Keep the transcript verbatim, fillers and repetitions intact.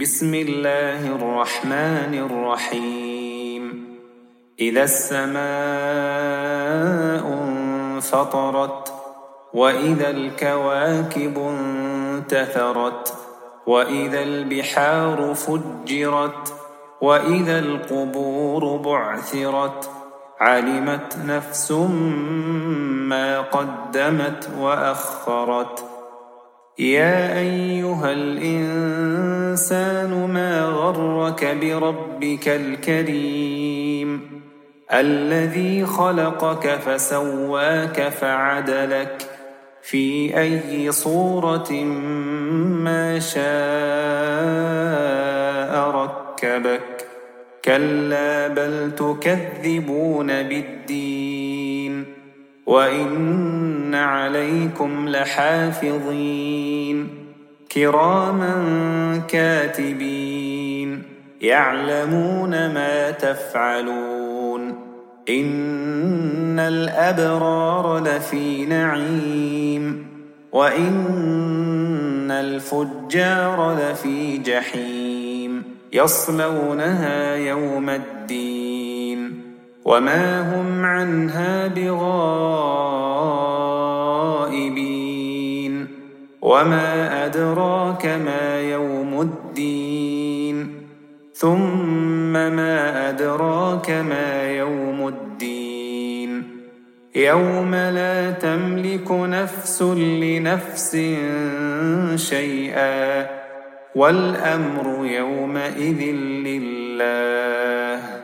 بسم الله الرحمن الرحيم إذا السماء انفطرت وإذا الكواكب انتثرت وإذا البحار فجرت وإذا القبور بعثرت علمت نفس ما قدمت وأخرت يا أيها الإنسان ما غرك بربك الكريم الذي خلقك فسواك فعدلك في أي صورة ما شاء ركبك كلا بل تكذبون بالدين وإن عليكم لحافظين كراما كاتبين يعلمون ما تفعلون إن الأبرار لفي نعيم وإن الفجار لفي جحيم يصلونها يوم الدين وما هم عنها بغائبين وما أدراك ما يوم الدين ثم ما أدراك ما يوم الدين يوم لا تملك نفس لنفس شيئا والأمر يومئذ لله